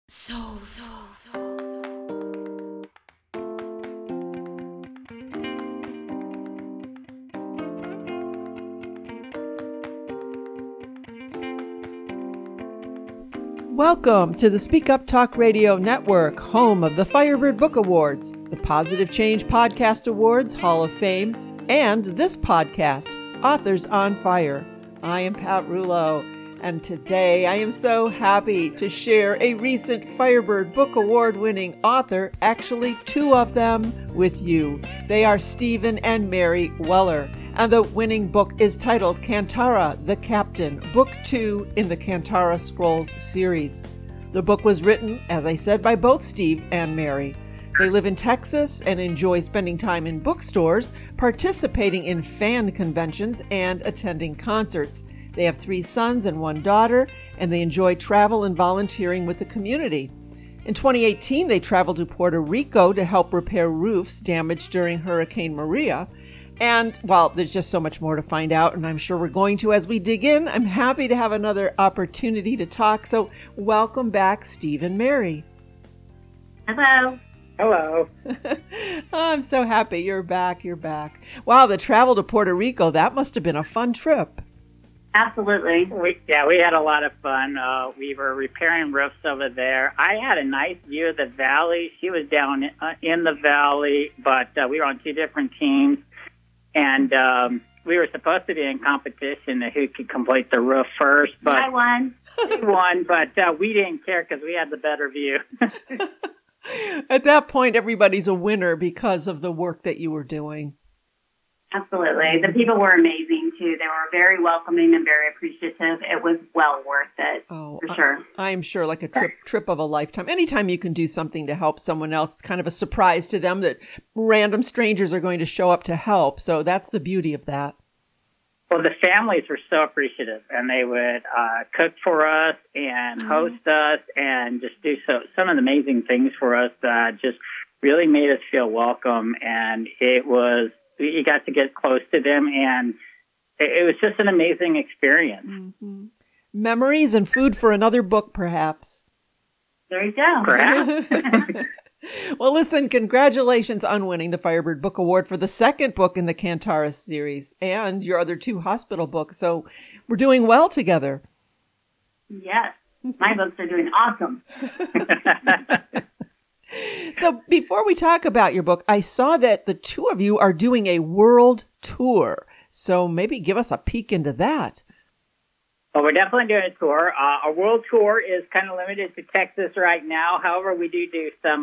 So. Welcome to the Speak Up Talk Radio Network, home of the Firebird Book Awards, the Positive Change Podcast Awards Hall of Fame, and this podcast, Authors on Fire. I am Pat Rouleau, and today I am so happy to share a recent Firebird Book Award winning author, actually two of them, with you. They are Stephen and Mary Weller. And the winning book is titled Kantara the Captain, Book 2 in the Kantara Scrolls series. The book was written, as I said, by both Steve and Mary. They live in Texas and enjoy spending time in bookstores, participating in fan conventions, and attending concerts. They have 3 sons and 1 daughter, and they enjoy travel and volunteering with the community. In 2018, they traveled to Puerto Rico to help repair roofs damaged during Hurricane Maria. And while there's just so much more to find out, and I'm sure we're going to as we dig in, I'm happy to have another opportunity to talk. So welcome back, Steve and Mary. Hello. Hello. I'm so happy you're back. Wow, the travel to Puerto Rico, that must have been a fun trip. Absolutely. We had a lot of fun. We were repairing roofs over there. I had a nice view of the valley. She was down in the valley, but we were on 2 different teams. And we were supposed to be in competition to who could complete the roof first. But I won. She won, but we didn't care because we had the better view. At that point, everybody's a winner because of the work that you were doing. Absolutely. The people were amazing, too. They were very welcoming and very appreciative. It was well worth it, for sure. I'm sure, like a trip of a lifetime. Anytime you can do something to help someone else, it's kind of a surprise to them that random strangers are going to show up to help. So that's the beauty of that. Well, the families were so appreciative, and they would cook for us and host us and just do some of the amazing things for us that just really made us feel welcome. And you got to get close to them, and it was just an amazing experience. Mm-hmm. Memories and food for another book, perhaps. There you go. Perhaps. Well, listen, congratulations on winning the Firebird Book Award for the second book in the Kantara series and your other 2 hospital books. So we're doing well together. Yes. My books are doing awesome. So before we talk about your book, I saw that the 2 of you are doing a world tour. So maybe give us a peek into that. Well, we're definitely doing a tour. Our world tour is kind of limited to Texas right now. However, we do some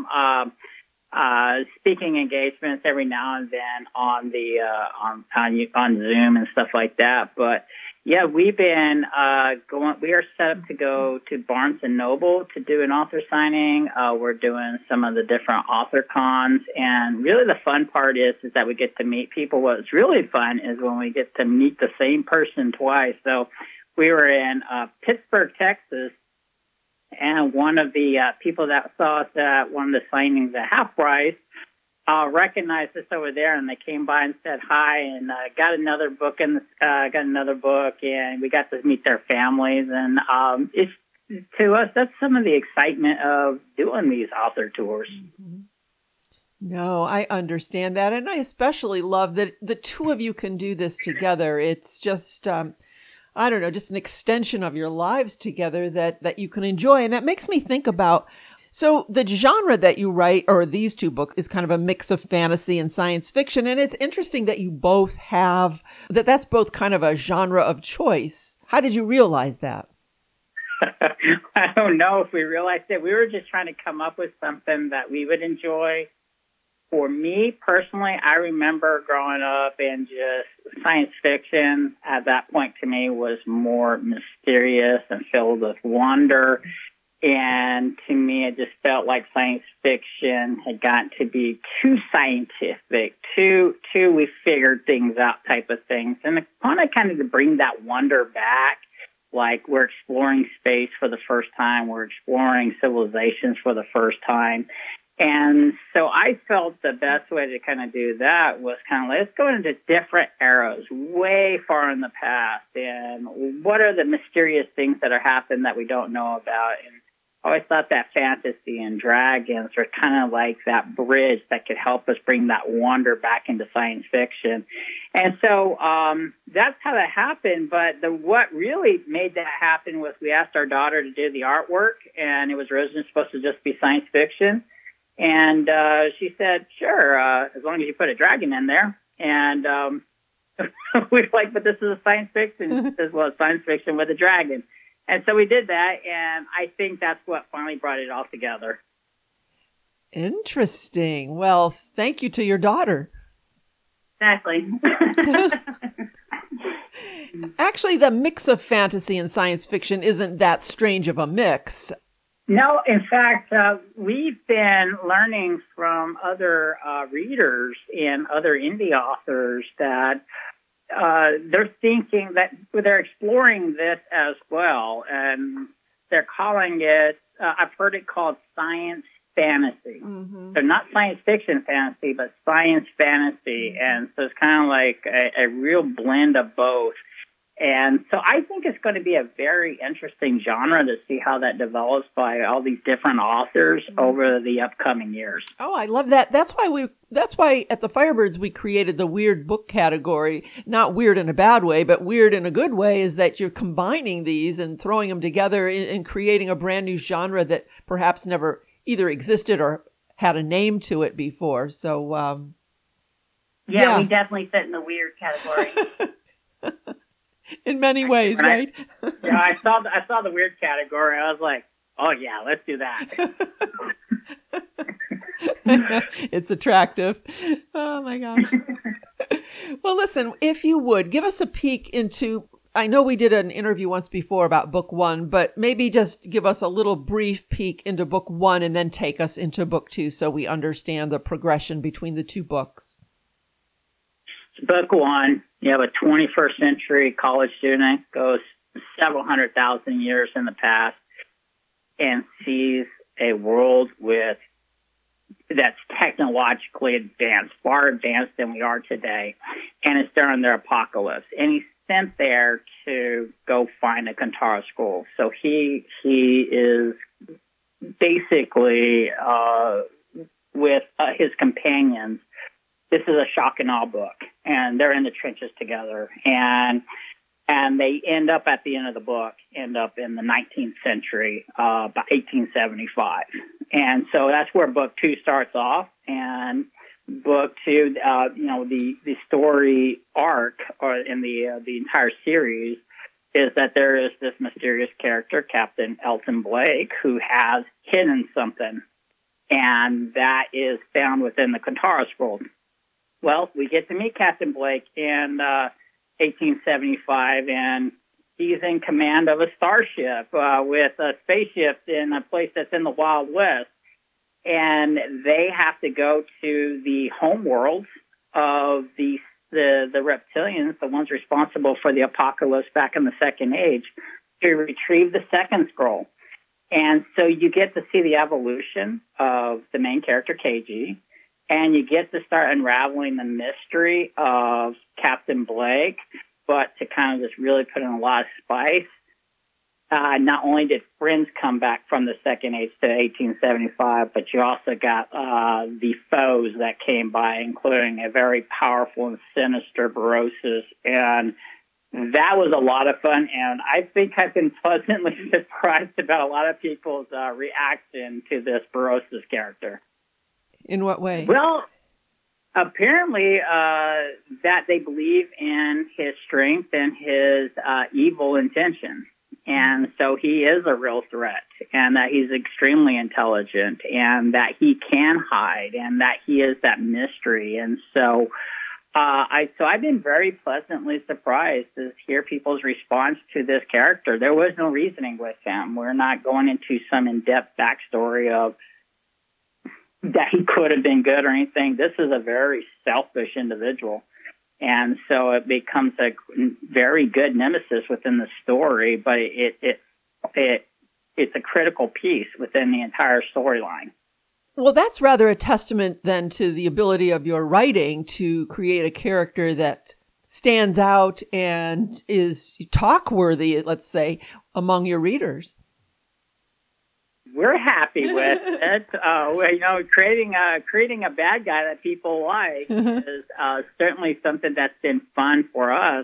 speaking engagements every now and then on the on Zoom and stuff like that. But yeah, we've been going. We are set up to go to Barnes and Noble to do an author signing. We're doing some of the different author cons, and really the fun part is that we get to meet people. What's really fun is when we get to meet the same person twice. So we were in Pittsburgh, Texas, and one of the people that saw us at one of the signings at Half Price recognized us over there, and they came by and said hi, and got another book, and we got to meet their families, and it's to us that's some of the excitement of doing these author tours. Mm-hmm. No, I understand that, and I especially love that the 2 of you can do this together. It's just I don't know, just an extension of your lives together that you can enjoy. And that makes me think about, so the genre that you write, or these 2 books, is kind of a mix of fantasy and science fiction. And it's interesting that you both have, that's both kind of a genre of choice. How did you realize that? I don't know if we realized it. We were just trying to come up with something that we would enjoy. For me personally, I remember growing up and just science fiction at that point to me was more mysterious and filled with wonder. And to me, it just felt like science fiction had gotten to be too scientific, too we figured things out type of things. And I wanted kind of to bring that wonder back. Like we're exploring space for the first time. We're exploring civilizations for the first time. And so I felt the best way to kind of do that was kind of let's go into different eras, way far in the past, and what are the mysterious things that are happening that we don't know about. And always thought that fantasy and dragons were kind of like that bridge that could help us bring that wonder back into science fiction. And so that's how that happened. But what really made that happen was we asked our daughter to do the artwork, and it was originally supposed to just be science fiction. And she said, sure, as long as you put a dragon in there. And we were like, but this is a science fiction. This was science fiction with a dragon. And so we did that, and I think that's what finally brought it all together. Interesting. Well, thank you to your daughter. Exactly. Actually, the mix of fantasy and science fiction isn't that strange of a mix. No, in fact, we've been learning from other readers and other indie authors that they're thinking that they're exploring this as well, and they're calling it, I've heard it called science fantasy. Mm-hmm. So not science fiction fantasy, but science fantasy. Mm-hmm. And so it's kind of like a real blend of both. And so I think it's going to be a very interesting genre to see how that develops by all these different authors over the upcoming years. Oh, I love that. That's why at the Firebirds we created the weird book category. Not weird in a bad way, but weird in a good way, is that you're combining these and throwing them together and creating a brand new genre that perhaps never either existed or had a name to it before. So, yeah, we definitely fit in the weird category. In many ways, right? I saw the weird category. I was like, oh yeah, let's do that. It's attractive. Oh my gosh. Well, listen, if you would give us a peek into, I know we did an interview once before about book 1, but maybe just give us a little brief peek into book 1 and then take us into book 2 so we understand the progression between the two books. Book 1, you have a 21st century college student, goes several 100,000 years in the past and sees a world that's technologically advanced, far advanced than we are today, and it's during their apocalypse. And he's sent there to go find a Kantara scroll. So he is basically with his companions. This is a shock and awe book, and they're in the trenches together, and they end up at the end of the book, in the 19th century, about 1875. And so that's where book 2 starts off, and book 2, the story arc, or in the entire series, is that there is this mysterious character, Captain Elton Blake, who has hidden something, and that is found within the Kantara scroll. Well, we get to meet Captain Blake in 1875, and he's in command of a starship with a spaceship in a place that's in the Wild West. And they have to go to the home world of the reptilians, the ones responsible for the apocalypse back in the Second Age, to retrieve the second scroll. And so you get to see the evolution of the main character, KG. And you get to start unraveling the mystery of Captain Blake, but to kind of just really put in a lot of spice. Not only did friends come back from the Second Age to 1875, but you also got the foes that came by, including a very powerful and sinister Berosus. And that was a lot of fun, and I think I've been pleasantly surprised about a lot of people's reaction to this Berosus character. In what way? Well, apparently that they believe in his strength and his evil intentions. And so he is a real threat, and that he's extremely intelligent, and that he can hide, and that he is that mystery. And so I've been very pleasantly surprised to hear people's response to this character. There was no reasoning with him. We're not going into some in-depth backstory of that he could have been good or anything. This is a very selfish individual. And so it becomes a very good nemesis within the story, but it's a critical piece within the entire storyline. Well, that's rather a testament then to the ability of your writing to create a character that stands out and is talk-worthy, let's say, among your readers. we're happy with it. Creating a bad guy that people like is certainly something that's been fun for us.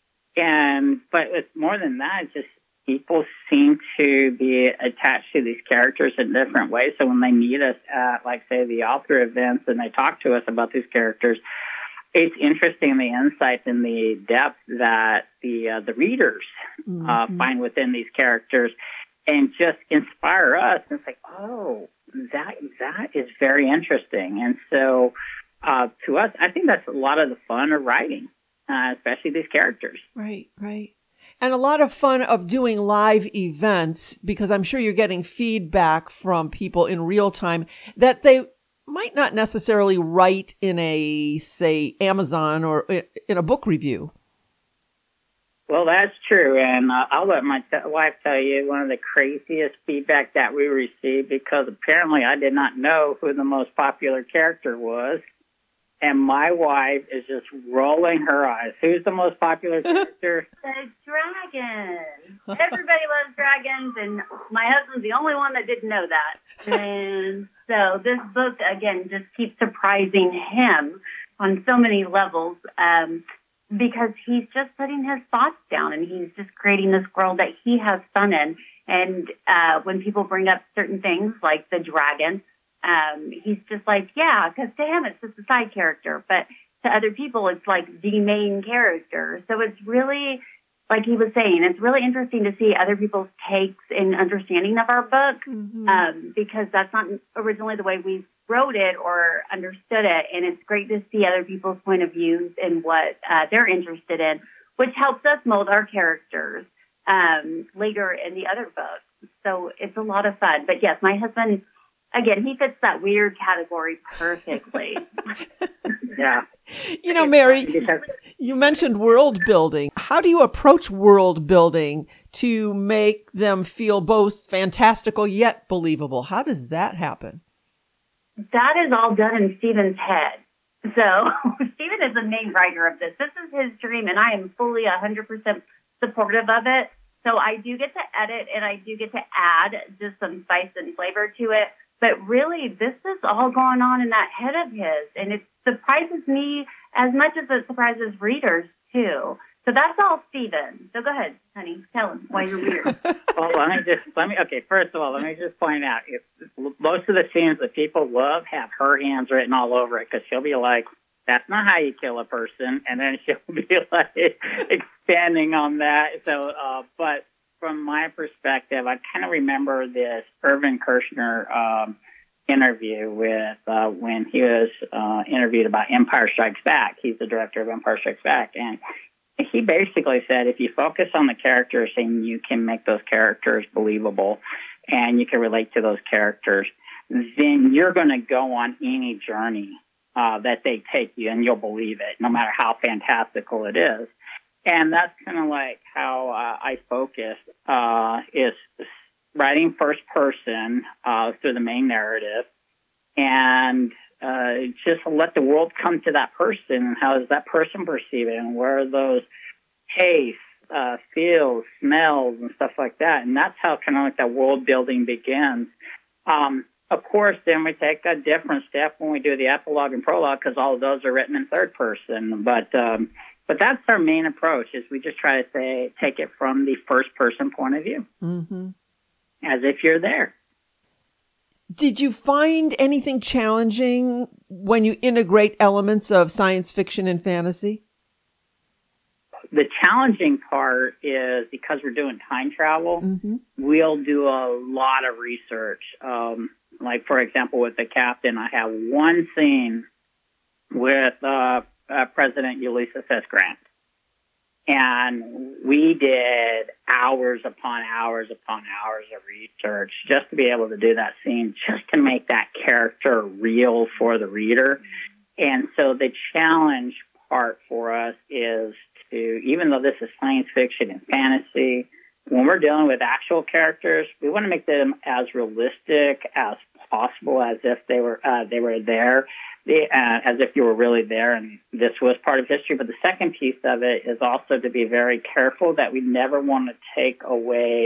But it's more than that. It's just people seem to be attached to these characters in different ways. So when they meet us at, like, say, the author events and they talk to us about these characters, it's interesting the insights and the depth that the readers find within these characters, and just inspire us. And it's like, oh, that is very interesting. And so to us, I think that's a lot of the fun of writing, especially these characters. Right. And a lot of fun of doing live events, because I'm sure you're getting feedback from people in real time that they might not necessarily write in a, say, Amazon or in a book review. Well, that's true. And I'll let my wife tell you one of the craziest feedback that we received, because apparently I did not know who the most popular character was. And my wife is just rolling her eyes. Who's the most popular character? The dragon. Everybody loves dragons, and my husband's the only one that didn't know that. And so this book, again, just keeps surprising him on so many levels, because he's just putting his thoughts down, and he's just creating this world that he has fun in. And when people bring up certain things like the dragon, he's just like, yeah, because to him it's just a side character, but to other people it's like the main character. So it's really, like he was saying, it's really interesting to see other people's takes and understanding of our book, because that's not originally the way we wrote it or understood it. And it's great to see other people's point of views and what they're interested in, which helps us mold our characters later in the other books. So it's a lot of fun. But yes, my husband, again, he fits that weird category perfectly. Yeah. You know, Mary, you mentioned world building. How do you approach world building to make them feel both fantastical yet believable? How does that happen? That is all done in Stephen's head. So Stephen is the main writer of this. This is his dream, and I am fully 100% supportive of it. So I do get to edit, and I do get to add just some spice and flavor to it. But really, this is all going on in that head of his, and it surprises me as much as it surprises readers, too. So that's all Stephen. So go ahead, honey. Tell him why you're weird. Well, first of all, let me just point out, most of the scenes that people love have her hands written all over it, because she'll be like, that's not how you kill a person, and then she'll be like expanding on that. So, but from my perspective, I kind of remember this Irvin Kershner interview with when he was interviewed about Empire Strikes Back. He's the director of Empire Strikes Back, and he basically said, if you focus on the characters and you can make those characters believable and you can relate to those characters, then you're going to go on any journey that they take you, and you'll believe it, no matter how fantastical it is. And that's kind of like how I focus, is writing first person through the main narrative, and just let the world come to that person, and how does that person perceive it, and where are those tastes, feels, smells, and stuff like that. And that's how kind of like that world building begins. Of course, then we take a different step when we do the epilogue and prologue, because all of those are written in third person. But that's our main approach, is we just try to take it from the first person point of view, as if you're there. Did you find anything challenging when you integrate elements of science fiction and fantasy? The challenging part is, because we're doing time travel, we'll do a lot of research. Like, for example, with the captain, I have one scene with President Ulysses S. Grant. And we did hours upon hours upon hours of research just to be able to do that scene, just to make that character real for the reader. And so the challenge part for us is to, even though this is science fiction and fantasy, when we're dealing with actual characters, we want to make them as realistic as possible, as if they were there, as if you were really there and this was part of history. But the second piece of it is also to be very careful that we never want to take away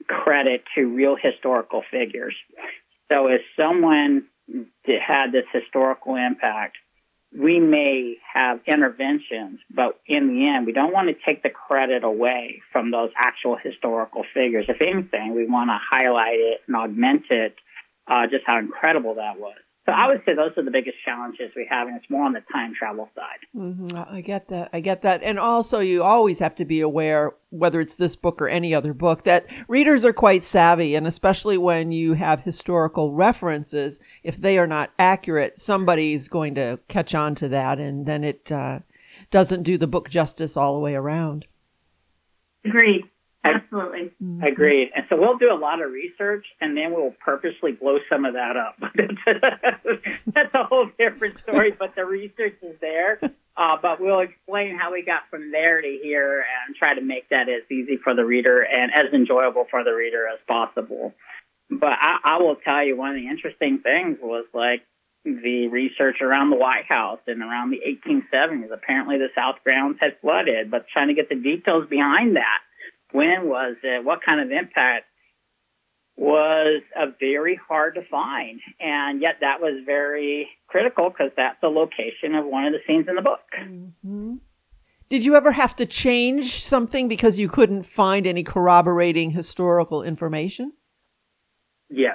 credit to real historical figures. So if someone had this historical impact, we may have interventions, but in the end, we don't want to take the credit away from those actual historical figures. If anything, we want to highlight it and augment it, just how incredible that was. So I would say those are the biggest challenges we have, and it's more on the time travel side. Mm-hmm. I get that. And also, you always have to be aware, whether it's this book or any other book, that readers are quite savvy, and especially when you have historical references, if they are not accurate, somebody's going to catch on to that, and then it doesn't do the book justice all the way around. Agreed. Absolutely. Agreed. And so we'll do a lot of research, and then we'll purposely blow some of that up. That's a whole different story, but the research is there. But we'll explain how we got from there to here and try to make that as easy for the reader and as enjoyable for the reader as possible. But I will tell you, one of the interesting things was like the research around the White House and around the 1870s. Apparently the South grounds had flooded, but trying to get the details behind that. When was it? What kind of impact was very hard to find. And yet that was very critical because that's the location of one of the scenes in the book. Mm-hmm. Did you ever have to change something because you couldn't find any corroborating historical information? Yes.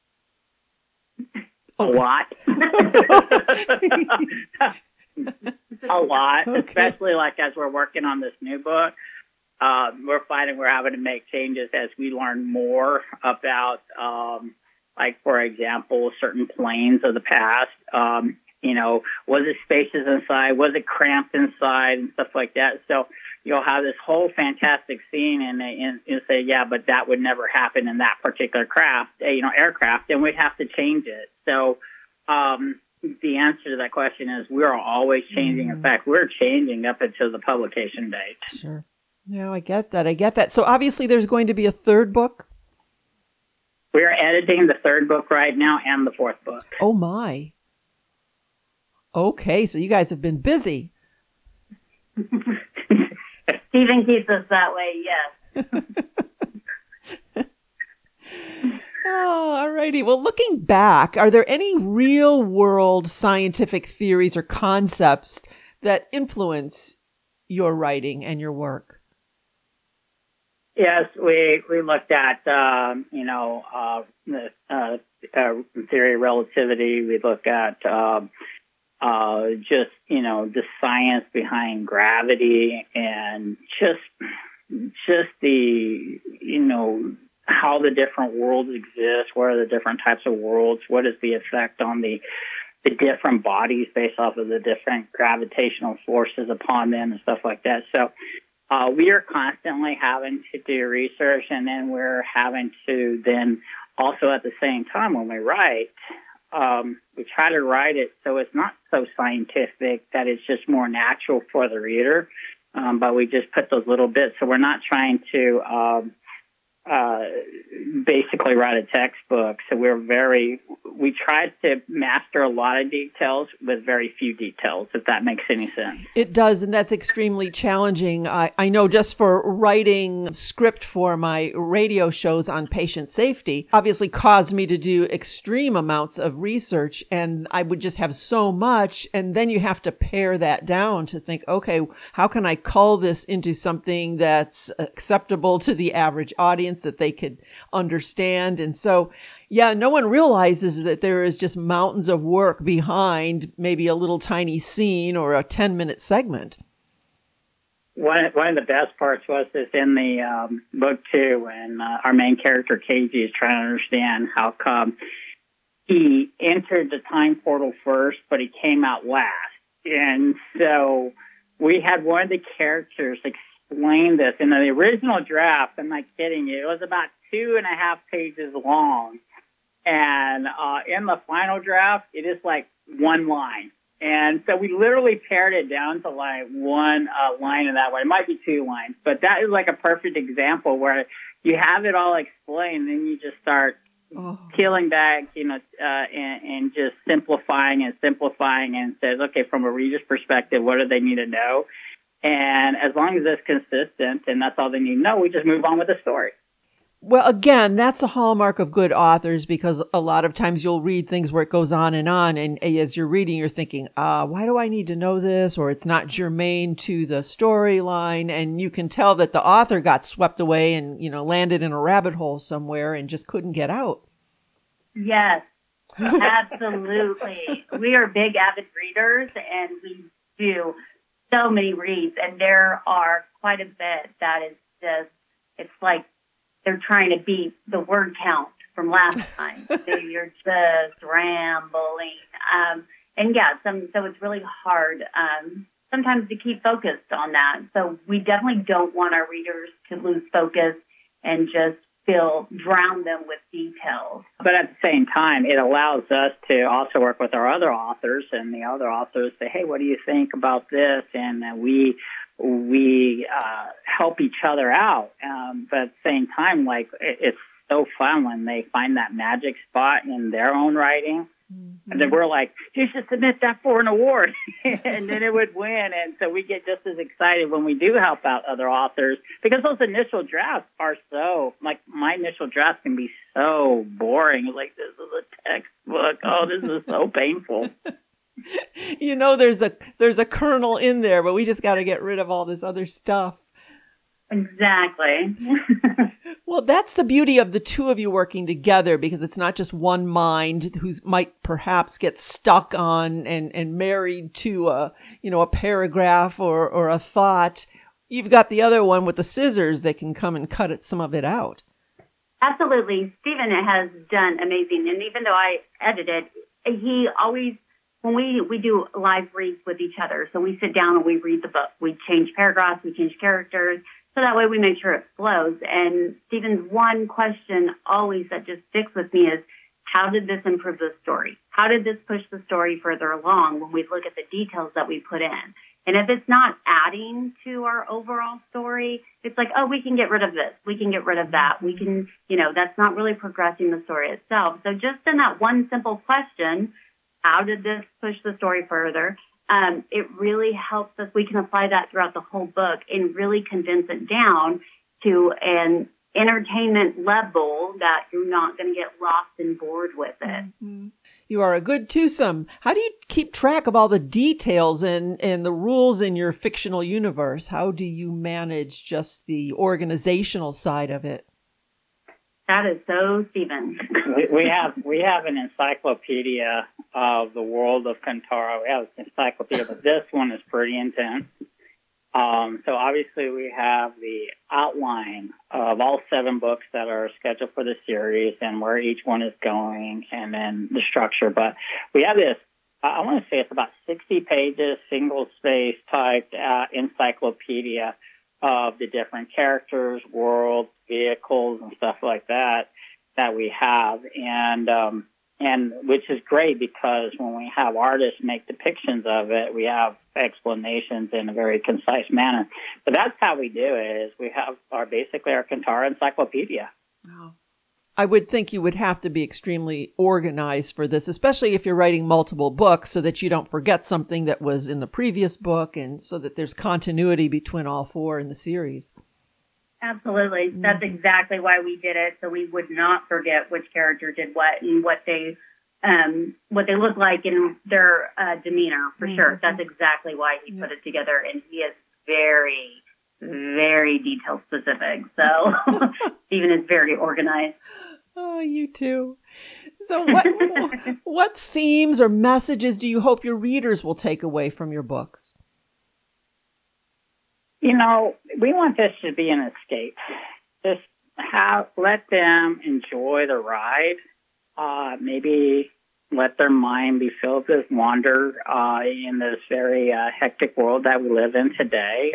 Okay. A lot. A lot, okay. Especially like as we're working on this new book. We're finding we're having to make changes as we learn more about, like, for example, certain planes of the past. Was it spacious inside? Was it cramped inside and stuff like that? So you'll have this whole fantastic scene and you say, yeah, but that would never happen in that particular aircraft, and we'd have to change it. So the answer to that question is we're always changing. In fact, we're changing up until the publication date. Sure. No, I get that. So obviously there's going to be a third book? We're editing the third book right now and the fourth book. Oh, my. Okay, so you guys have been busy. Stephen keeps us that way, yes. Oh, all righty. Well, looking back, are there any real-world scientific theories or concepts that influence your writing and your work? Yes, we looked at the theory of relativity. We looked at just the science behind gravity and just the how the different worlds exist. What are the different types of worlds? What is the effect on the different bodies based off of the different gravitational forces upon them and stuff like that. So we are constantly having to do research, and then we're having to then also at the same time when we write, we try to write it so it's not so scientific that it's just more natural for the reader, but we just put those little bits. So we're not trying to basically write a textbook. So we tried to master a lot of details with very few details, if that makes any sense. It does, and that's extremely challenging. I know just for writing script for my radio shows on patient safety, obviously caused me to do extreme amounts of research, and I would just have so much, and then you have to pare that down to think, okay, how can I cull this into something that's acceptable to the average audience that they could understand? And so, yeah, no one realizes that there is just mountains of work behind maybe a little tiny scene or a 10-minute segment. One of the best parts was this in the book too, when our main character KG is trying to understand how come he entered the time portal first, but he came out last. And so we had one of the characters explain this in the original draft. I'm not kidding you. It was about 2.5 pages long. And in the final draft, it is like one line. And so we literally pared it down to like one line in that way. It might be 2 lines, but that is like a perfect example where you have it all explained, and you just start peeling back, and just simplifying and says, okay, from a reader's perspective, what do they need to know? And as long as it's consistent and that's all they need to know, we just move on with the story. Well, again, that's a hallmark of good authors because a lot of times you'll read things where it goes on, and as you're reading, you're thinking, why do I need to know this? Or it's not germane to the storyline. And you can tell that the author got swept away and, landed in a rabbit hole somewhere and just couldn't get out. Yes, absolutely. We are big avid readers, and we do so many reads, and there are quite a bit that is just, it's like they're trying to beat the word count from last time. So you're just rambling. So it's really hard sometimes to keep focused on that. So we definitely don't want our readers to lose focus and just drown them with details. But at the same time, it allows us to also work with our other authors, and the other authors say, hey, what do you think about this? And we help each other out. But at the same time, it's so fun when they find that magic spot in their own writing. Mm-hmm. And then we're like, you should submit that for an award. And then it would win. And so we get just as excited when we do help out other authors, because those initial drafts are so, my initial drafts can be so boring. Like, this is a textbook. Oh, this is so painful. There's a kernel in there, but we just got to get rid of all this other stuff. Exactly. Well, that's the beauty of the two of you working together, because it's not just one mind who might perhaps get stuck on and married to a paragraph or a thought. You've got the other one with the scissors that can come and cut some of it out. Absolutely. Stephen has done amazing. And even though I edited, he always, when we do live reads with each other, so we sit down and we read the book. We change paragraphs, we change characters, so that way we make sure it flows. And Stephen's one question always that just sticks with me is, how did this improve the story? How did this push the story further along when we look at the details that we put in? And if it's not adding to our overall story, it's like, oh, we can get rid of this. We can get rid of that. We can, that's not really progressing the story itself. So just in that one simple question, how did this push the story further? It really helps us. We can apply that throughout the whole book and really condense it down to an entertainment level that you're not going to get lost and bored with it. Mm-hmm. You are a good twosome. How do you keep track of all the details and the rules in your fictional universe? How do you manage just the organizational side of it? That is so Stephen. we have an encyclopedia of the world of Kantara. We have an encyclopedia, but this one is pretty intense. So obviously we have the outline of all 7 books that are scheduled for the series and where each one is going, and then the structure. But we have this, I want to say it's about 60 pages, single-space typed encyclopedia of the different characters, worlds, vehicles, and stuff like that we have. And which is great, because when we have artists make depictions of it, we have explanations in a very concise manner. But that's how we do it, is we have our Kantara encyclopedia. Wow. I would think you would have to be extremely organized for this, especially if you're writing multiple books, so that you don't forget something that was in the previous book, and so that there's continuity between all 4 in the series. Absolutely. That's exactly why we did it, so we would not forget which character did what and what they look like in their demeanor, for sure. That's exactly why he put it together, and he is very, very detail specific. So Stephen is very organized. Oh, you too. So what themes or messages do you hope your readers will take away from your books? We want this to be an escape. Just let them enjoy the ride. Maybe let their mind be filled with wonder in this very hectic world that we live in today.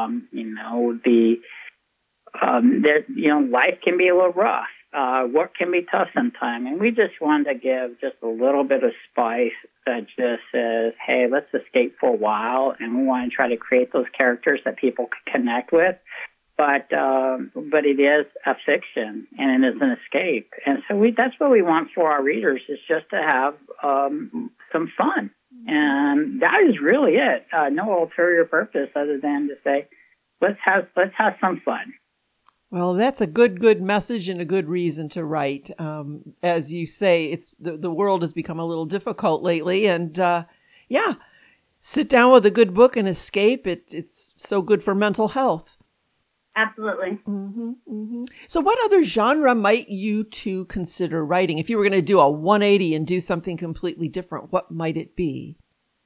Life can be a little rough. Work can be tough sometimes, and we just want to give just a little bit of spice that just says, hey, let's escape for a while, and we want to try to create those characters that people can connect with. But it is a fiction, and it is an escape. And so that's what we want for our readers, is just to have some fun. And that is really it. No ulterior purpose other than to say, let's have some fun. Well, that's a good message and a good reason to write. As you say, it's the world has become a little difficult lately, and yeah, sit down with a good book and escape. It's so good for mental health. Absolutely. Mm-hmm, mm-hmm. So what other genre might you two consider writing? If you were going to do a 180 and do something completely different, what might it be?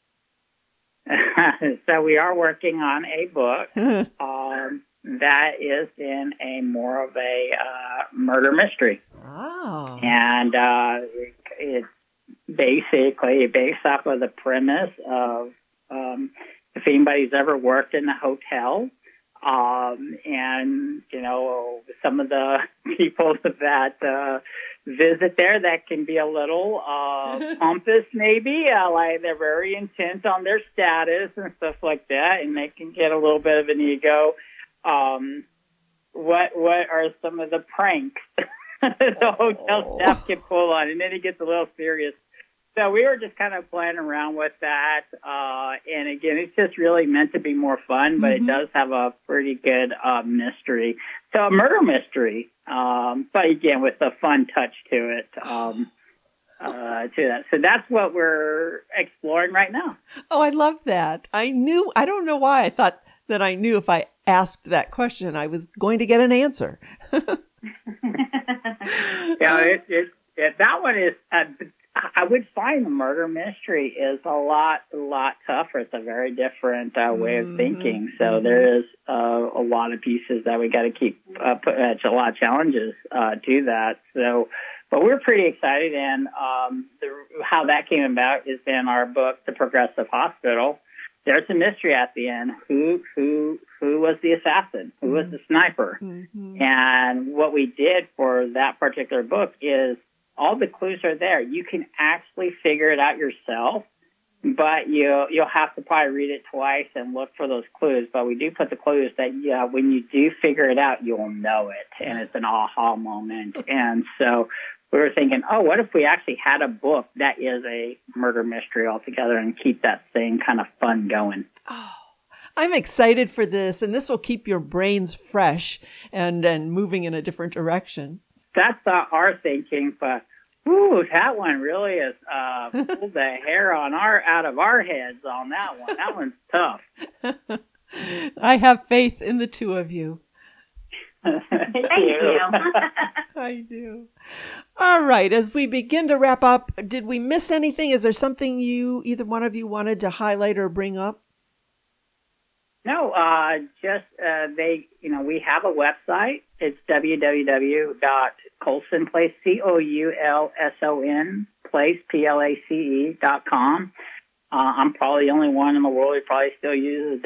So we are working on a book that is in a more of a murder mystery. Oh. And it's basically based off of the premise of if anybody's ever worked in a hotel, and, you know, some of the people that visit there that can be a little pompous maybe, like they're very intent on their status and stuff like that, and they can get a little bit of an ego. What are some of the pranks the hotel staff can pull on? And then it gets a little serious. So we were just kind of playing around with that. And again, it's just really meant to be more fun, but it does have a pretty good mystery. So a murder mystery, but again, with a fun touch to it, to that. So that's what we're exploring right now. Oh, I love that. I don't know why I thought that I knew if I asked that question, I was going to get an answer. Yeah, that one is, I would find the murder mystery is a lot tougher. It's a very different way of thinking. So there is a lot of pieces that we got to keep a lot of challenges to that. So, but we're pretty excited, and how that came about is in our book, The Progressive Hospital. There's a mystery at the end. Who was the assassin? Who was the sniper? And what we did for that particular book is all the clues are there. You can actually figure it out yourself, but you'll have to probably read it twice and look for those clues. But we do put the clues that when you do figure it out, you'll know it, and it's an aha moment. And so we were thinking, what if we actually had a book that is a murder mystery altogether and keep that same kind of fun going? Oh, I'm excited for this, and this will keep your brains fresh and moving in a different direction. That's our thinking, but that one really is pulled the hair out of our heads on that one. That one's tough. I have faith in the two of you. Thank you. I do. All right. As we begin to wrap up, did we miss anything? Is there something either one of you wanted to highlight or bring up? No, just we have a website. It's www.colsonplace, COULSON place, PLACE.com. I'm probably the only one in the world who probably still uses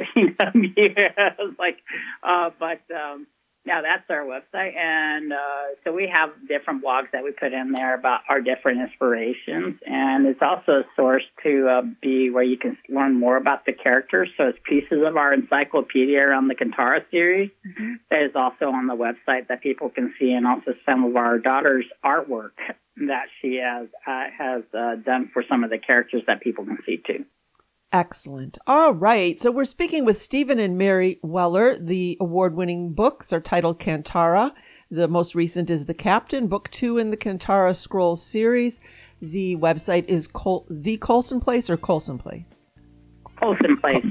www. Now that's our website, and so we have different blogs that we put in there about our different inspirations, and it's also a source to be where you can learn more about the characters. So it's pieces of our encyclopedia around the Kantara series that is also on the website that people can see, and also some of our daughter's artwork that she has done for some of the characters that people can see too. Excellent. All right. So we're speaking with Stephen and Mary Weller. The award-winning books are titled Kantara. The most recent is The Captain, book 2 in the Kantara Scrolls series. The website is The Colson Place or Colson Place? Colson Place,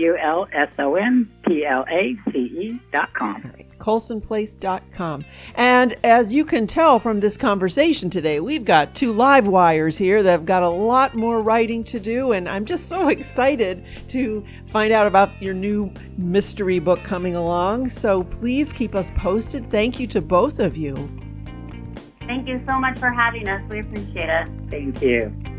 COULSONPLACE.com. All right. ColsonPlace.com. And as you can tell from this conversation today, we've got 2 live wires here that have got a lot more writing to do, and I'm just so excited to find out about your new mystery book coming along. So please keep us posted. Thank you to both of you. Thank you so much for having us. We appreciate it. Thank you.